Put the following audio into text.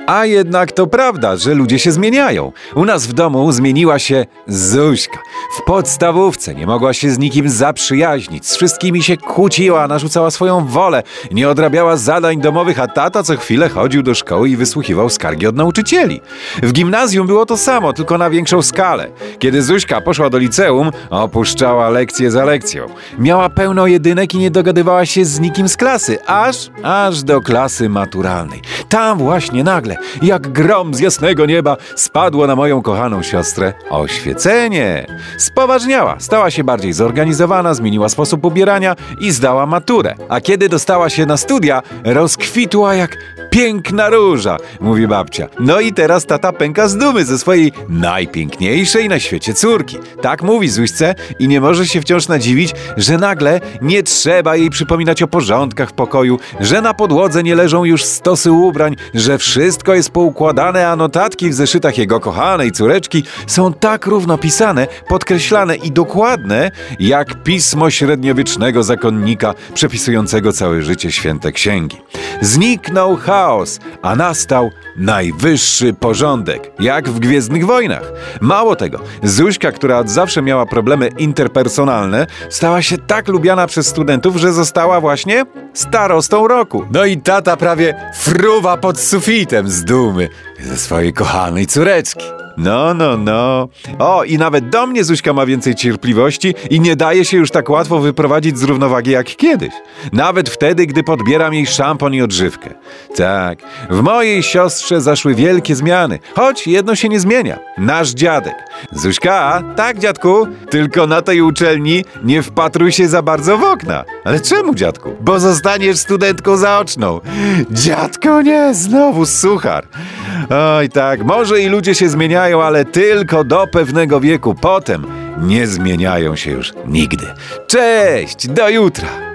A jednak to prawda, że ludzie się zmieniają. U nas w domu zmieniła się Zuśka. W podstawówce nie mogła się z nikim zaprzyjaźnić, z wszystkimi się kłóciła, narzucała swoją wolę, nie odrabiała zadań domowych, a tata co chwilę chodził do szkoły i wysłuchiwał skargi od nauczycieli. W gimnazjum było to samo, tylko na większą skalę. Kiedy Zuśka poszła do liceum, opuszczała lekcję za lekcją. Miała pełno jedynek i nie dogadywała się z nikim z klasy, aż do klasy maturalnej. Tam właśnie nagle, jak grom z jasnego nieba, spadło na moją kochaną siostrę oświecenie. Spoważniała, stała się bardziej zorganizowana, zmieniła sposób ubierania i zdała maturę. A kiedy dostała się na studia, rozkwitła jak piękna róża, mówi babcia. No i teraz tata pęka z dumy ze swojej najpiękniejszej na świecie córki. Tak mówi Zuśce i nie może się wciąż nadziwić, że nagle nie trzeba jej przypominać o porządkach w pokoju, że na podłodze nie leżą już stosy ubrań, że wszystko jest poukładane, a notatki w zeszytach jego kochanej córeczki są tak równo pisane, podkreślane i dokładne, jak pismo średniowiecznego zakonnika przepisującego całe życie święte księgi. Zniknął chaos, a nastał najwyższy porządek, jak w Gwiezdnych Wojnach. Mało tego, Zuśka, która od zawsze miała problemy interpersonalne, stała się tak lubiana przez studentów, że została właśnie starostą roku. No i tata prawie fruwa pod sufitem z dumy ze swojej kochanej córeczki. No. O, i nawet do mnie Zuśka ma więcej cierpliwości i nie daje się już tak łatwo wyprowadzić z równowagi jak kiedyś. Nawet wtedy, gdy podbieram jej szampon i odżywkę. Tak, w mojej siostrze zaszły wielkie zmiany, choć jedno się nie zmienia. Nasz dziadek. Zuśka, tak dziadku, tylko na tej uczelni nie wpatruj się za bardzo w okna. Ale czemu, dziadku? Bo zostaniesz studentką zaoczną. Dziadko nie, znowu suchar. Oj tak, może i ludzie się zmieniają, ale tylko do pewnego wieku. Potem nie zmieniają się już nigdy. Cześć, do jutra!